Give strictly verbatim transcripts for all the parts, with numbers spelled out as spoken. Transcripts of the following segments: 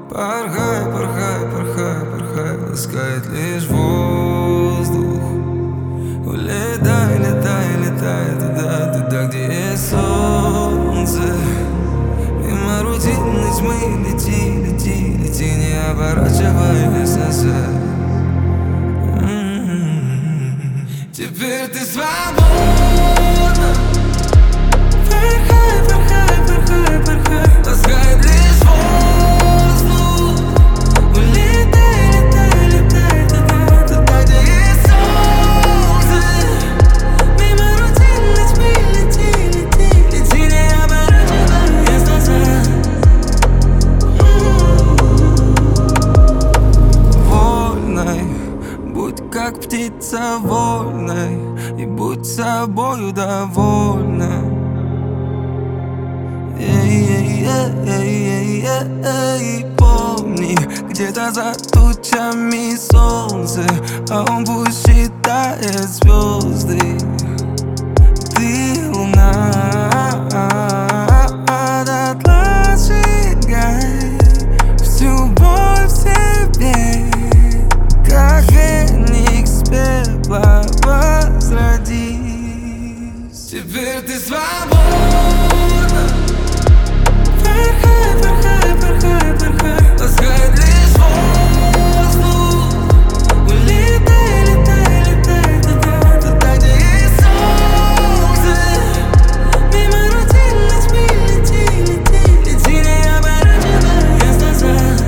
Порхай, порхай, порхай, порхай, ласкает лишь воздух. Улетай, летай, летай туда, туда, где есть солнце. Мимо рутинной тьмы лети, лети, лети, не оборачиваясь назад. М-м-м. Теперь ты свободна. Порхай, порхай, порхай, порхай, ласкает лишь воздух. Улетай, летай, летай туда, туда, где есть солнце. Мимо рутинной тьмы лети, лети, лети, не оборачиваясь назад. Вольной, будь как птица вольной, и будь собою довольна. Эй, эй, эй, эй, эй, помни, где-то за тучами солнце, а он пусть считает звезды. Ты луна, дотла сжигай всю боль в себе, как феникс пепла возродись. Теперь ты свободна. Порхай, порхай, порхай, порхай, ласкает лишь воздух. Улетай, летай, летай туда, туда, где есть солнце. Мимо рутинной тьмы лети, лети, лети, не оборачиваясь назад.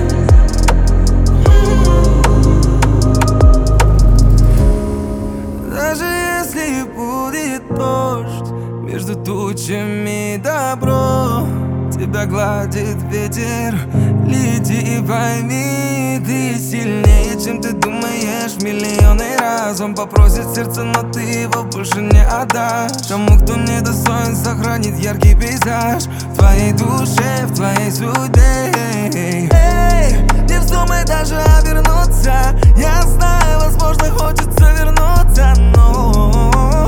Даже если будет дождь, между тучами добро тебя гладит ветер. Лети и пойми, ты сильнее, чем ты думаешь. Миллионы раз он попросит сердце, но ты его больше не отдашь тому, кто не достоин сохранить яркий пейзаж в твоей душе, в твоей судьбе. Эй, не вздумай даже обернуться. Я знаю, возможно, хочется вернуться, но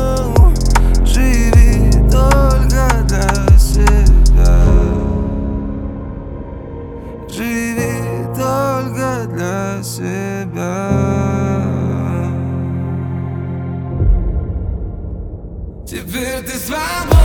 живи только для себя. Живи только для себя. Теперь ты свободна.